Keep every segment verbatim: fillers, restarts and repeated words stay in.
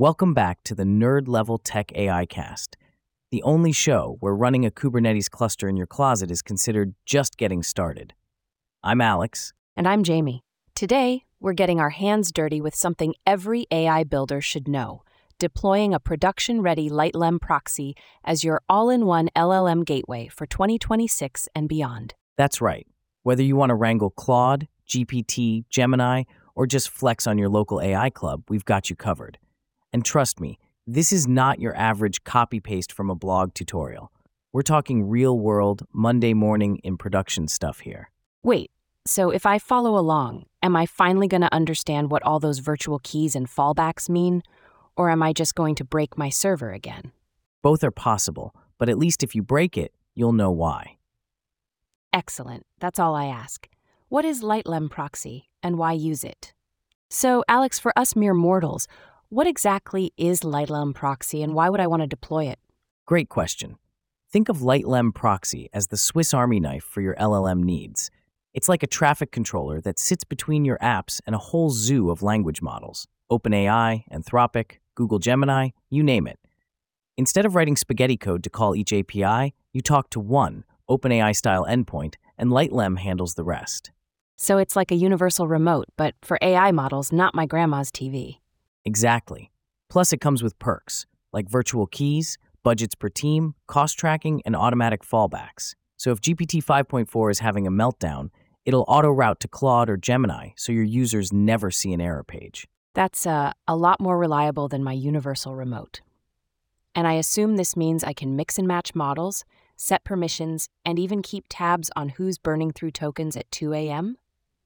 Welcome back to the Nerd Level Tech A I Cast, the only show where running a Kubernetes cluster in your closet is considered just getting started. I'm Alex. And I'm Jamie. Today, we're getting our hands dirty with something every A I builder should know: deploying a production-ready LightLem proxy as your all-in-one L L M gateway for twenty twenty-six and beyond. That's right. Whether you want to wrangle Claude, G P T, Gemini, or just flex on your local A I club, we've got you covered. And trust me, this is not your average copy-paste from a blog tutorial. We're talking real-world, Monday morning in production stuff here. Wait, so if I follow along, am I finally going to understand what all those virtual keys and fallbacks mean? Or am I just going to break my server again? Both are possible, but at least if you break it, you'll know why. Excellent. That's all I ask. What is LightLem proxy, and why use it? So, Alex, for us mere mortals, what exactly is LightLem proxy, and why would I want to deploy it? Great question. Think of LightLem proxy as the Swiss Army knife for your L L M needs. It's like a traffic controller that sits between your apps and a whole zoo of language models. OpenAI, Anthropic, Google Gemini, you name it. Instead of writing spaghetti code to call each A P I, you talk to one OpenAI-style endpoint, and LightLem handles the rest. So it's like a universal remote, but for A I models, not my grandma's T V. Exactly. Plus, it comes with perks, like virtual keys, budgets per team, cost tracking, and automatic fallbacks. So if G P T five point four is having a meltdown, it'll auto-route to Claude or Gemini so your users never see an error page. That's uh, a lot more reliable than my universal remote. And I assume this means I can mix and match models, set permissions, and even keep tabs on who's burning through tokens at two a.m.?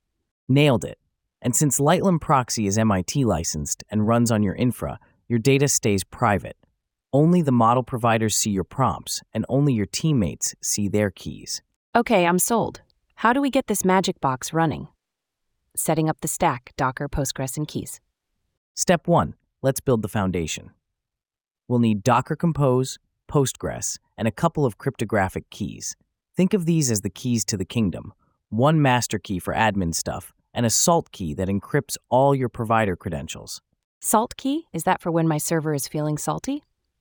Nailed it. And since LightLem Proxy is M I T licensed and runs on your infra, your data stays private. Only the model providers see your prompts, and only your teammates see their keys. Okay, I'm sold. How do we get this magic box running? Setting up the stack, Docker, Postgres, and keys. Step one, let's build the foundation. We'll need Docker Compose, Postgres, and a couple of cryptographic keys. Think of these as the keys to the kingdom. One master key for admin stuff, and a salt key that encrypts all your provider credentials. Salt key? Is that for when my server is feeling salty?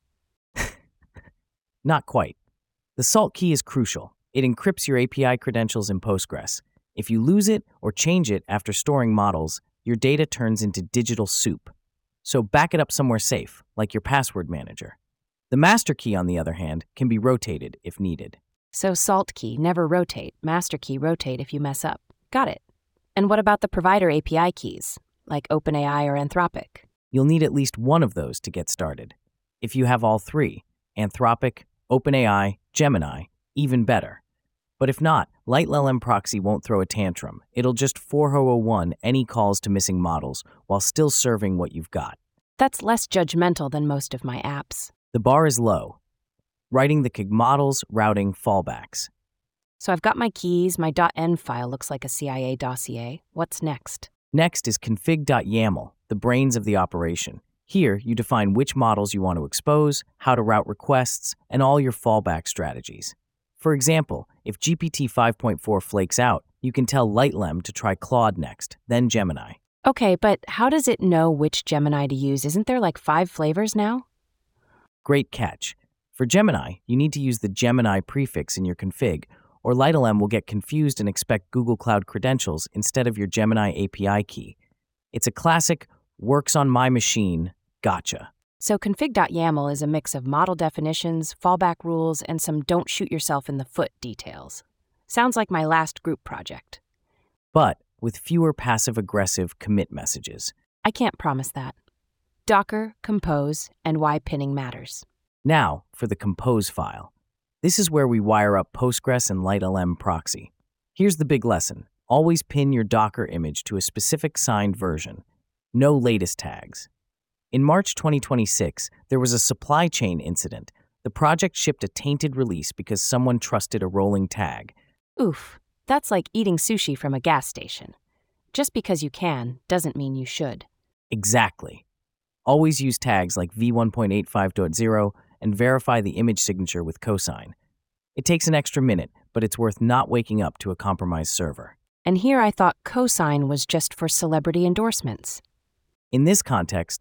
Not quite. The salt key is crucial. It encrypts your A P I credentials in Postgres. If you lose it or change it after storing models, your data turns into digital soup. So back it up somewhere safe, like your password manager. The master key, on the other hand, can be rotated if needed. So salt key, never rotate. Master key, rotate if you mess up. Got it. And what about the provider A P I keys, like OpenAI or Anthropic? You'll need at least one of those to get started. If you have all three, Anthropic, OpenAI, Gemini, even better. But if not, LightLem Proxy won't throw a tantrum. It'll just four oh oh one any calls to missing models while still serving what you've got. That's less judgmental than most of my apps. The bar is low. Writing the K I G models, routing, fallbacks. So I've got my keys, my .env file looks like a C I A dossier. What's next? Next is config.yaml, the brains of the operation. Here, you define which models you want to expose, how to route requests, and all your fallback strategies. For example, if G P T five point four flakes out, you can tell LightLem to try Claude next, then Gemini. Okay, but how does it know which Gemini to use? Isn't there like five flavors now? Great catch. For Gemini, you need to use the Gemini prefix in your config, or LightLem will get confused and expect Google Cloud credentials instead of your Gemini A P I key. It's a classic, works on my machine, gotcha. So config.yaml is a mix of model definitions, fallback rules, and some don't shoot yourself in the foot details. Sounds like my last group project. But with fewer passive-aggressive commit messages. I can't promise that. Docker, Compose, and why pinning matters. Now for the Compose file. This is where we wire up Postgres and LightLem Proxy. Here's the big lesson. Always pin your Docker image to a specific signed version. No latest tags. In March twenty twenty-six, there was a supply chain incident. The project shipped a tainted release because someone trusted a rolling tag. Oof, that's like eating sushi from a gas station. Just because you can doesn't mean you should. Exactly. Always use tags like v one point eight five point zero and verify the image signature with cosign. It takes an extra minute, but it's worth not waking up to a compromised server. And here I thought cosign was just for celebrity endorsements. In this context,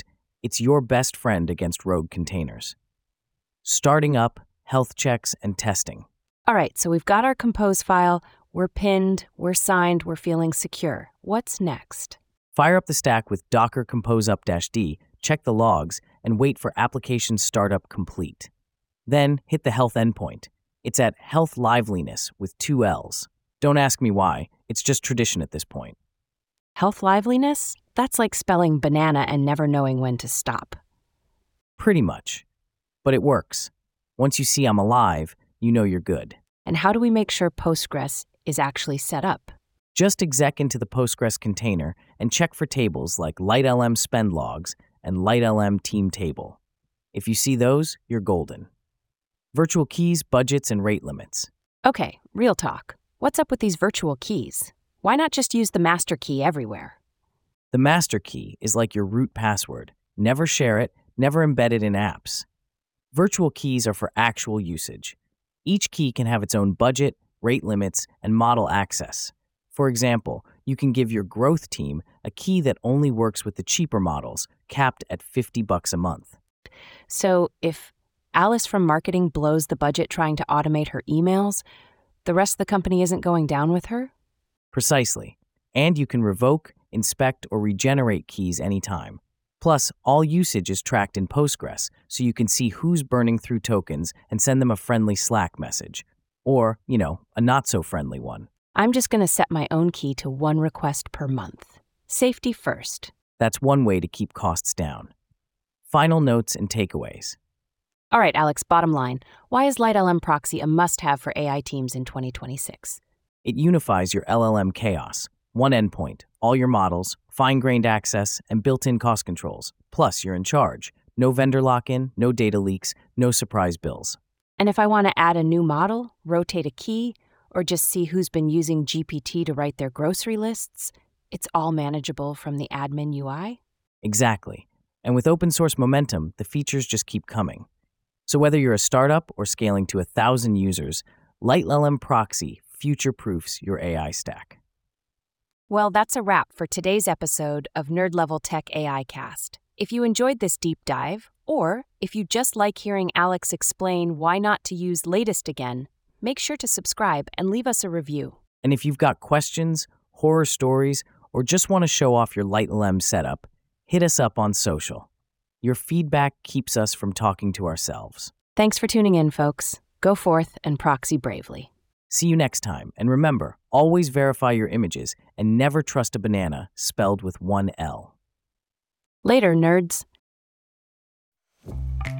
It's your best friend against rogue containers. Starting up, health checks, and testing. All right, so we've got our compose file. We're pinned, we're signed, we're feeling secure. What's next? Fire up the stack with Docker Compose Up-D, check the logs, and wait for application startup complete. Then hit the health endpoint. It's at health liveliness with two L's. Don't ask me why, it's just tradition at this point. Health liveliness? That's like spelling banana and never knowing when to stop. Pretty much. But it works. Once you see I'm alive, you know you're good. And how do we make sure Postgres is actually set up? Just exec into the Postgres container and check for tables like LightLM spend logs and LightLM team table. If you see those, you're golden. Virtual keys, budgets, and rate limits. Okay, real talk. What's up with these virtual keys? Why not just use the master key everywhere? The master key is like your root password. Never share it, never embed it in apps. Virtual keys are for actual usage. Each key can have its own budget, rate limits, and model access. For example, you can give your growth team a key that only works with the cheaper models, capped at fifty bucks a month. So if Alice from marketing blows the budget trying to automate her emails, the rest of the company isn't going down with her? Precisely. And you can revoke, inspect, or regenerate keys anytime. Plus, all usage is tracked in Postgres, so you can see who's burning through tokens and send them a friendly Slack message. Or, you know, a not-so-friendly one. I'm just going to set my own key to one request per month. Safety first. That's one way to keep costs down. Final notes and takeaways. All right, Alex, bottom line. Why is LightLM Proxy a must-have for A I teams in twenty twenty-six? It unifies your L L M chaos. One endpoint, all your models, fine-grained access, and built-in cost controls. Plus, you're in charge. No vendor lock-in, no data leaks, no surprise bills. And if I want to add a new model, rotate a key, or just see who's been using G P T to write their grocery lists, it's all manageable from the admin U I? Exactly. And with open source momentum, the features just keep coming. So whether you're a startup or scaling to a thousand users, LightLM Proxy future-proofs your A I stack. Well, that's a wrap for today's episode of Nerd Level Tech A I Cast. If you enjoyed this deep dive, or if you just like hearing Alex explain why not to use Latest again, make sure to subscribe and leave us a review. And if you've got questions, horror stories, or just want to show off your LightLM setup, hit us up on social. Your feedback keeps us from talking to ourselves. Thanks for tuning in, folks. Go forth and proxy bravely. See you next time, and remember, always verify your images and never trust a banana spelled with one L. Later, nerds.